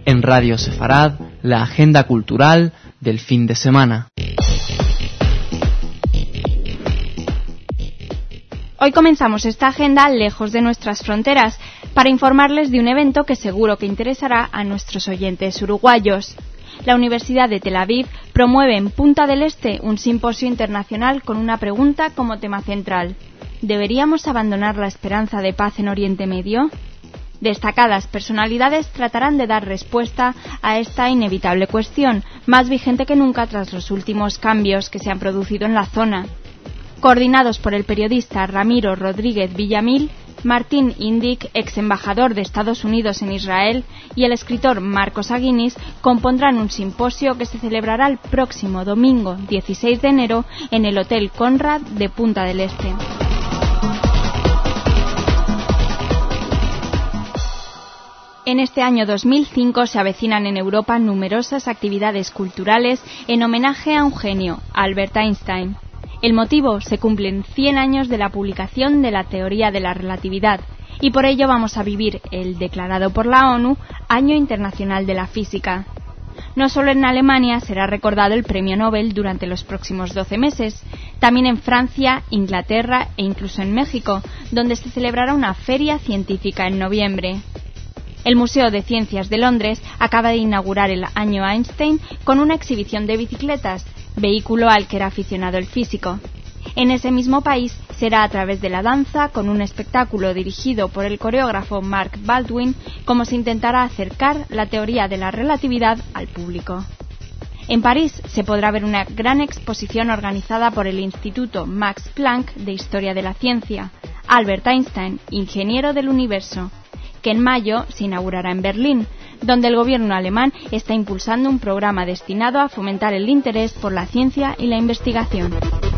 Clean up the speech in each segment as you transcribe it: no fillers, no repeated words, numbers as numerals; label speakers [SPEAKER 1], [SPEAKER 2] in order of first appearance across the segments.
[SPEAKER 1] En Radio Sefarad, la agenda cultural del fin de semana.
[SPEAKER 2] Hoy comenzamos esta agenda lejos de nuestras fronteras para informarles de un evento que seguro que interesará a nuestros oyentes uruguayos. La Universidad de Tel Aviv promueve en Punta del Este un simposio internacional con una pregunta como tema central: ¿deberíamos abandonar la esperanza de paz en Oriente Medio? Destacadas personalidades tratarán de dar respuesta a esta inevitable cuestión, más vigente que nunca tras los últimos cambios que se han producido en la zona. Coordinados por el periodista Ramiro Rodríguez Villamil, Martín Indyk, ex embajador de Estados Unidos en Israel, y el escritor Marcos Aguinis compondrán un simposio que se celebrará el próximo domingo 16 de enero en el Hotel Conrad de Punta del Este. En este año 2005 se avecinan en Europa numerosas actividades culturales en homenaje a un genio, Albert Einstein. El motivo: se cumplen 100 años de la publicación de la teoría de la relatividad, y por ello vamos a vivir el declarado por la ONU Año Internacional de la Física. No solo en Alemania será recordado el Premio Nobel durante los próximos 12 meses, también en Francia, Inglaterra e incluso en México, donde se celebrará una feria científica en noviembre. El Museo de Ciencias de Londres acaba de inaugurar el Año Einstein con una exhibición de bicicletas, vehículo al que era aficionado el físico. En ese mismo país será a través de la danza, con un espectáculo dirigido por el coreógrafo Mark Baldwin, como se intentará acercar la teoría de la relatividad al público. En París se podrá ver una gran exposición organizada por el Instituto Max Planck de Historia de la Ciencia, Albert Einstein, ingeniero del universo, que en mayo se inaugurará en Berlín, donde el gobierno alemán está impulsando un programa destinado a fomentar el interés por la ciencia y la investigación.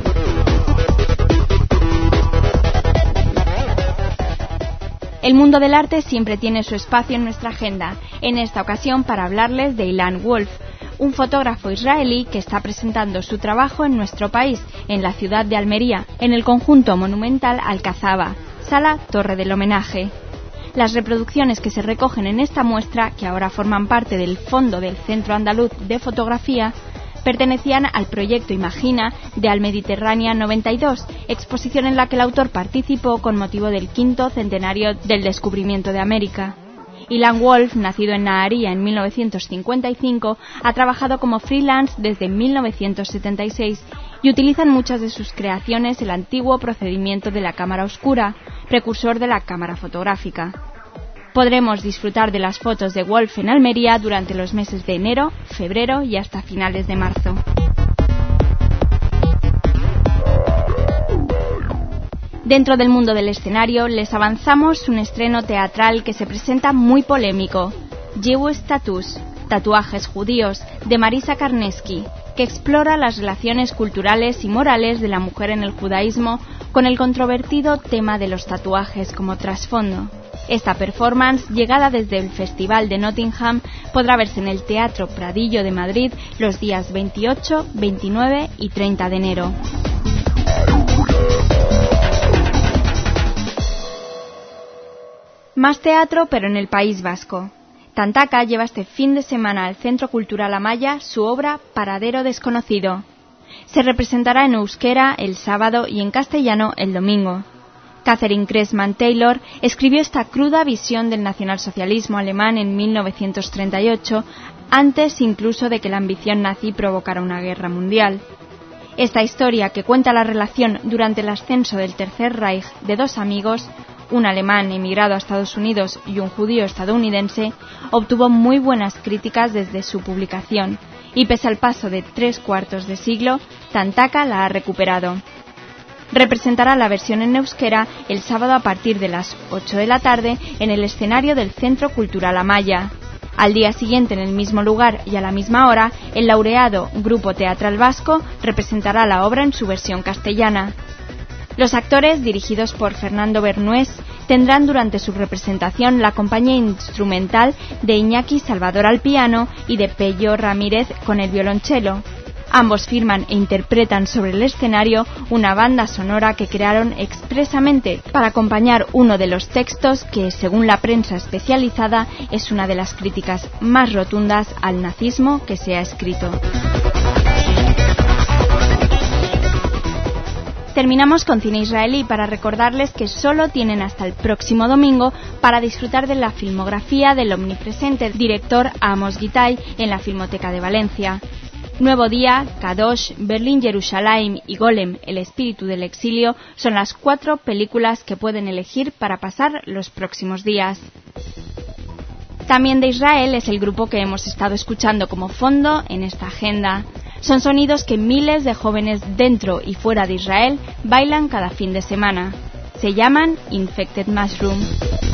[SPEAKER 2] El mundo del arte siempre tiene su espacio en nuestra agenda, en esta ocasión para hablarles de Ilan Wolf, un fotógrafo israelí que está presentando su trabajo en nuestro país, en la ciudad de Almería, en el conjunto monumental Alcazaba, Sala Torre del Homenaje. Las reproducciones que se recogen en esta muestra, que ahora forman parte del fondo del Centro Andaluz de Fotografía, pertenecían al proyecto Imagina de Al Mediterránea 92, exposición en la que el autor participó con motivo del 5º centenario del descubrimiento de América. Ilan Wolf, nacido en Naharía en 1955, ha trabajado como freelance desde 1976 y utiliza en muchas de sus creaciones el antiguo procedimiento de la cámara oscura, precursor de la cámara fotográfica. Podremos disfrutar de las fotos de Wolf en Almería durante los meses de enero, febrero y hasta finales de marzo. Dentro del mundo del escenario les avanzamos un estreno teatral que se presenta muy polémico: Jewish Tattoos, Tatuajes Judíos, de Marisa Karneski, que explora las relaciones culturales y morales de la mujer en el judaísmo con el controvertido tema de los tatuajes como trasfondo. Esta performance, llegada desde el Festival de Nottingham, podrá verse en el Teatro Pradillo de Madrid los días 28, 29 y 30 de enero. Más teatro, pero en el País Vasco. Tantaka lleva este fin de semana al Centro Cultural Amaya su obra Paradero Desconocido. Se representará en euskera el sábado y en castellano el domingo. Catherine Cressman Taylor escribió esta cruda visión del nacionalsocialismo alemán en 1938, antes incluso de que la ambición nazi provocara una guerra mundial. Esta historia, que cuenta la relación durante el ascenso del Tercer Reich de dos amigos, un alemán emigrado a Estados Unidos y un judío estadounidense, obtuvo muy buenas críticas desde su publicación, y pese al paso de 3/4 de siglo, Tantaka la ha recuperado. Representará la versión en euskera el sábado a partir de las 8 de la tarde en el escenario del Centro Cultural Amaya. Al día siguiente, en el mismo lugar y a la misma hora, el laureado Grupo Teatral Vasco representará la obra en su versión castellana. Los actores, dirigidos por Fernando Bernués, tendrán durante su representación la compañía instrumental de Iñaki Salvador al piano y de Pello Ramírez con el violonchelo. Ambos firman e interpretan sobre el escenario una banda sonora que crearon expresamente para acompañar uno de los textos que, según la prensa especializada, es una de las críticas más rotundas al nazismo que se ha escrito. Terminamos con cine israelí para recordarles que solo tienen hasta el próximo domingo para disfrutar de la filmografía del omnipresente director Amos Gitai en la Filmoteca de Valencia. Nuevo Día, Kadosh, Berlín, Jerusalén y Golem, el espíritu del exilio, son las 4 películas que pueden elegir para pasar los próximos días. También de Israel es el grupo que hemos estado escuchando como fondo en esta agenda. Son sonidos que miles de jóvenes dentro y fuera de Israel bailan cada fin de semana. Se llaman Infected Mushroom.